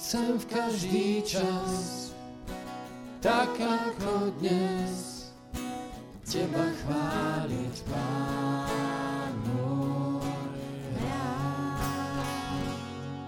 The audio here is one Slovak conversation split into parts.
chcem v každý čas, tak ako dnes, teba chváliť, Pán môj rád.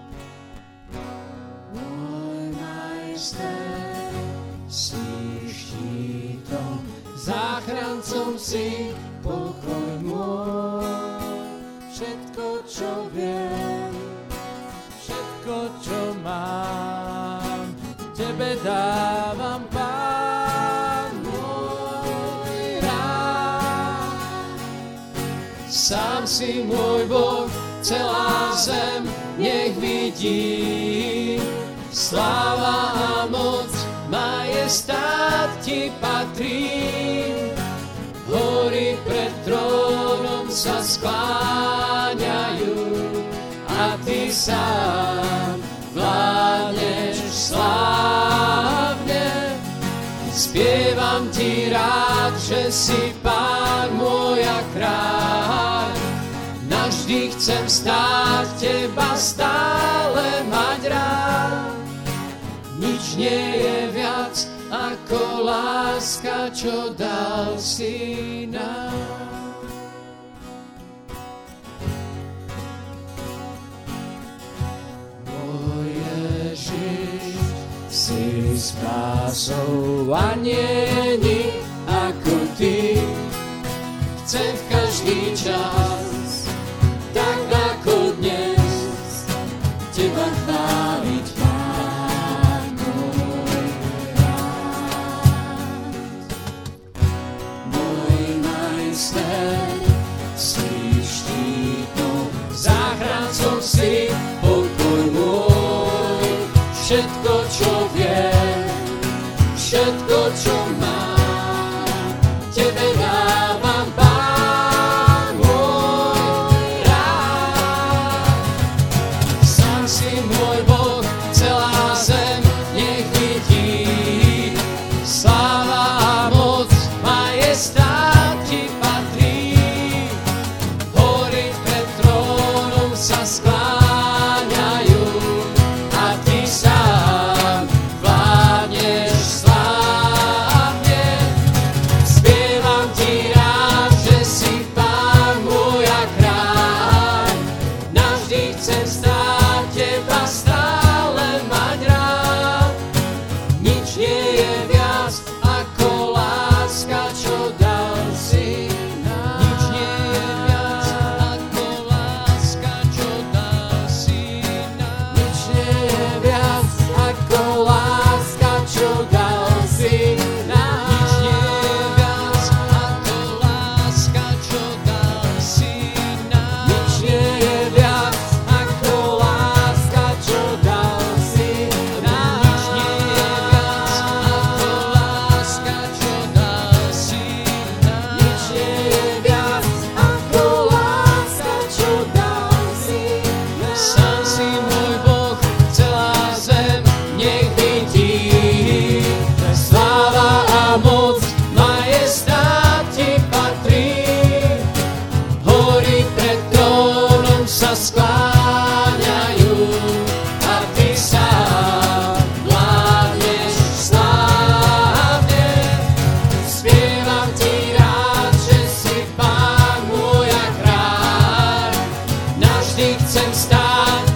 Môj majster, si štítom, záchrancom si, pokoj môj, všetko, čo viem, všetko, čo mám, tebe dávam, Pán môj rád. Sám si môj Boh, celá zem nech vidí, sláva a moc, majestát ti patrí. Hory pred trónom sa skláňajú a ty sám vládneš slávne. Spievam ti rád, že si Pán môj a kráľ. Navždy chcem stáť teba stále mať rád. Nič nie je viac ako láska, čo dal si nám. Môj Ježiš, si spásou a nie nik ako ty. Chcem v každý čas, tak ako dnes, teba chváliť, Pán môj rád. Môj majster, si štítom, záchrancom si, pokoj môj, všetko, čo viem, všetko, čo mám, tebe dávam, Pán môj rád. Sám si môj Boh, celá zem nech vidí, sláva a moc, majestát ti patrí. Hory pred trónom sa skláňajú a ty sám vládneš slávne. Spievam ti rád, že si Pán môj a kráľ. Navždy chcem stáť teba stále mať rád. Nič nie je viac ako láska, čo dal si nám. Nič nie je viac ako láska, čo dal si nám. Nič nie je viac ako láska, čo dal si nám. Nič nie je viac ako láska, čo dal si nám. Nič nie je viac ako láska, čo dal si nám. Nič nie je viac ako láska, čo dal si nám. Nič nie je viac ako láska, čo dal si nám. Sám si môj Boh, celá zem nech vidí, sláva a moc, majestát ti patrí. Hory pred trónom sa skláňajú a ty sám vládneš slávne. Spievam ti rád, že si Pán môj a kráľ. Navždy chcem stáť